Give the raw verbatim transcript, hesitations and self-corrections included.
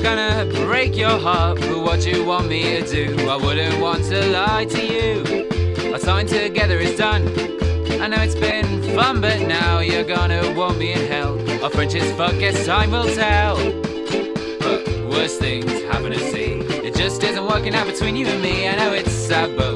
gonna break your heart. But what you want me to do, I wouldn't want to lie to you. Our time together is done. I know it's been fun, but now you're gonna want me in hell. Our friendship's fuck, guess time will tell. But worse things happen to see. It just isn't working out between you and me. I know it's sad, but